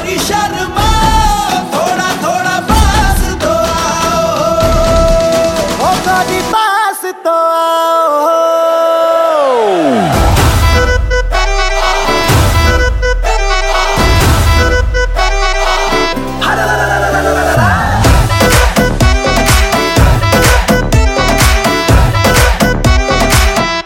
की शर्मा, थोड़ा थोड़ा पास तो आओ, ओ कभी पास तो आओ।